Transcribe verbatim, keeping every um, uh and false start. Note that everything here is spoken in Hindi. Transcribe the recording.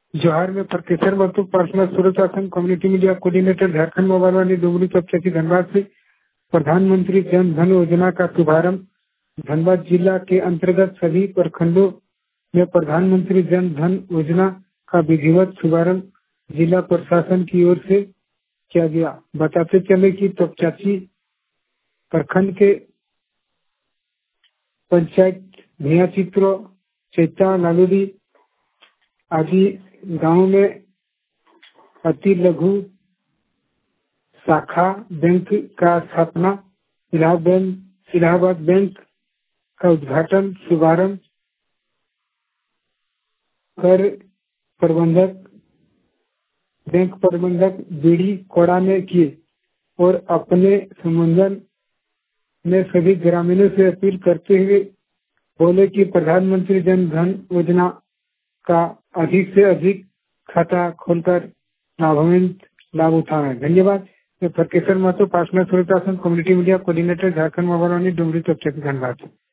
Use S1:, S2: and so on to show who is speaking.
S1: जोहार में प्रकेशर महतो पर्सनल सुरक्षा संघ community media coordinator Jharkhand mobile वाली डुमरी चौपचकी धनबाद से प्रधानमंत्री जन धन योजना का शुभारंभ। धनबाद जिला के अंतर्गत सभी प्रखंडों में प्रधानमंत्री जन धन योजना का विधिवत शुभारंभ जिला प्रशासन की ओर से किया गया। बताते चले कि चौपचाची प्रखंड के पंचायत भिया चित्रो चैता लालूदी आदि गांव में अति लघु शाखा बैंक का स्थापना, इलाहाबाद इलाहाबाद बैंक का उद्घाटन शुभारंभ कर प्रबंधक बैंक प्रबंधक बीडी कोड़ा ने किए और अपने संबोधन में सभी ग्रामीणों से अपील करते हुए बोले कि प्रधानमंत्री जन धन योजना का अधिक से अधिक खाता खोलकर लाभान्वित लाभ उठाएं। धन्यवाद। मैं प्रकेशर महतो पर्सनल सुरक्षा संघ community media coordinator Jharkhand mobile वाली डुमरी चौपचकी धनबाद।